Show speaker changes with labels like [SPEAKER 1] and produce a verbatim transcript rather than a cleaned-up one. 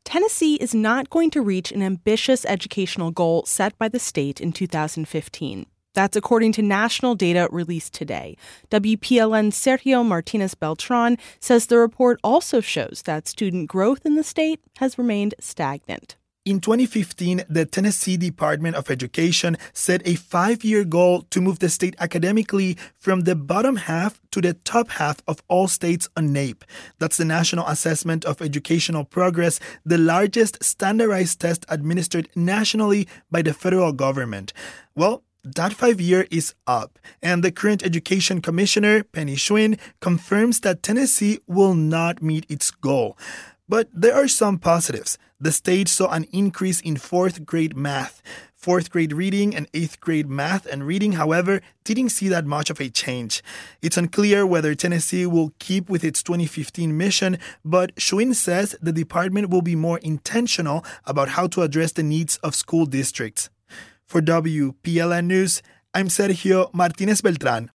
[SPEAKER 1] Tennessee is not going to reach an ambitious educational goal set by the state in two thousand fifteen. That's according to national data released today. W P L N's Sergio Martinez Beltran says the report also shows that student growth in the state has remained stagnant.
[SPEAKER 2] In twenty fifteen, the Tennessee Department of Education set a five-year goal to move the state academically from the bottom half to the top half of all states on NAEP. That's the National Assessment of Educational Progress, the largest standardized test administered nationally by the federal government. Well, that five-year is up, and the current Education Commissioner, Penny Schwinn, confirms that Tennessee will not meet its goal. But there are some positives. The state saw an increase in fourth grade math. Fourth grade reading and eighth grade math and reading, however, didn't see that much of a change. It's unclear whether Tennessee will keep with its twenty fifteen mission, but Schwinn says the department will be more intentional about how to address the needs of school districts. For W P L N News, I'm Sergio Martinez Beltran.